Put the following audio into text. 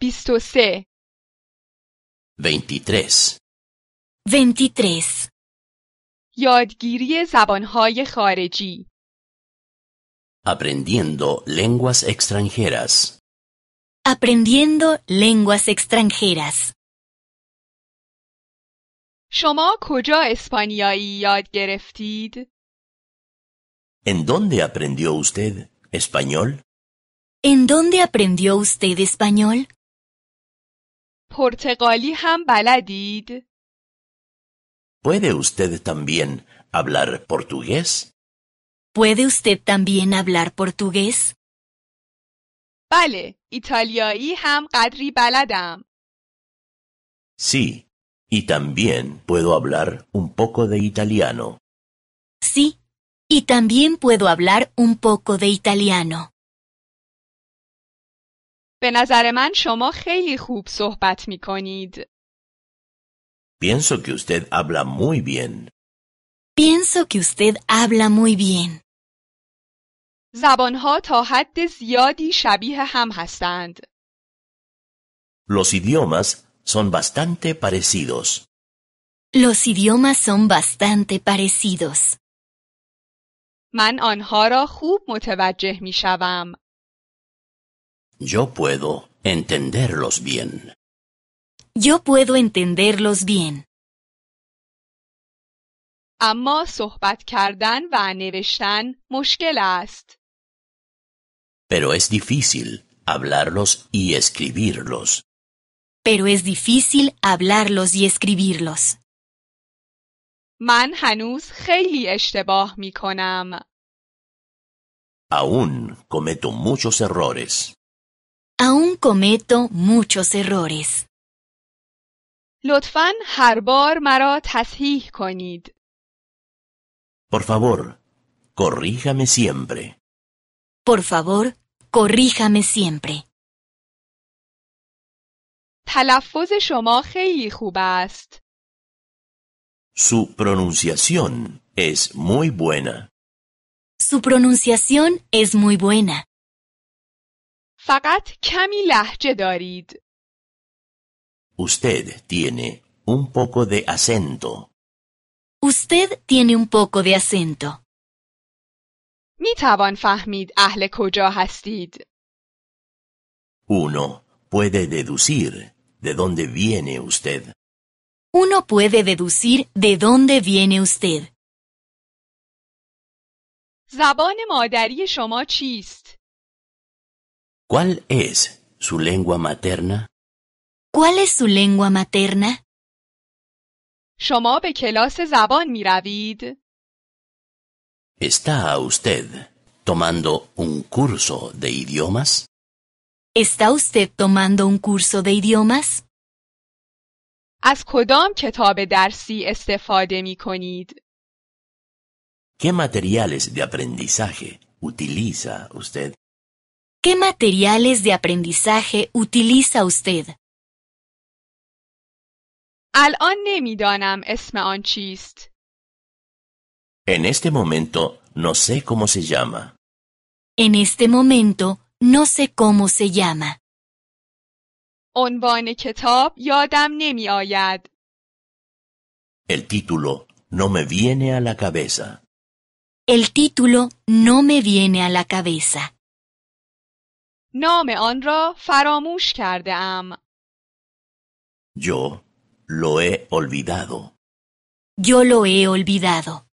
23 23. 23. یادگیری زبانهای خارجی Aprendiendo lenguas extranjeras. Aprendiendo lenguas extranjeras. شما کجا اسپانیایی یاد گرفتید؟ ¿En dónde aprendió usted español? ¿En dónde aprendió usted español? پرتغالی هم بلدید؟ ¿Puede usted también hablar portugués? ¿Puede usted también hablar portugués? بله، ایتالیایی هم قدری بلدم. Sí, y también puedo hablar un poco de italiano. Sí, y también puedo hablar un poco de italiano. به نظر من شما خیلی خوب صحبت می کنید. Pienso que usted habla muy bien. Pienso que usted habla muy bien. زبانها تا حد زیادی شبیه هم هستند. Los idiomas son bastante parecidos. Los idiomas son bastante parecidos. من آنها را خوب متوجه می شوم. Yo puedo entenderlos bien. Yo puedo entenderlos bien. اما صحبت کردن و نوشتن مشکل است. Pero es difícil hablarlos y escribirlos. Pero es difícil hablarlos y escribirlos. من هنوز خیلی اشتباه می کنم. Aún cometo muchos errores. Aún cometo muchos errores. لطفاً هر بار مرا تصحیح کنید. Por favor, corríjame siempre. Por favor, corríjame siempre. تلفظ شما خیلی خوب است. Su pronunciación es muy buena. Su pronunciación es muy buena. فقط کمی لهجه دارید. Usted tiene un poco de acento. Usted tiene un poco de acento. می توان فهمید اهل کجا هستید. Uno puede deducir de dónde viene usted. Uno puede deducir de dónde viene usted. زبان مادری شما چیست؟ ¿Cuál es su lengua materna? ¿Cuál es su lengua materna? شما به کلاس زبان می روید؟ ¿Está usted tomando un curso de idiomas? ¿Está usted tomando un curso de idiomas? از کدام کتاب درسی استفاده می کنید؟ ¿Qué materiales de aprendizaje utiliza usted? ¿Qué materiales de aprendizaje utiliza usted? الان نمیدانم اسم آن چیست. En este momento no sé cómo se llama. En este momento no sé cómo se llama. عنوان کتاب یادم نمی آید. El título no me viene a la cabeza. El título no me viene a la cabeza. نام آن را فراموش کرده ام. Yo lo he olvidado. Yo lo he olvidado.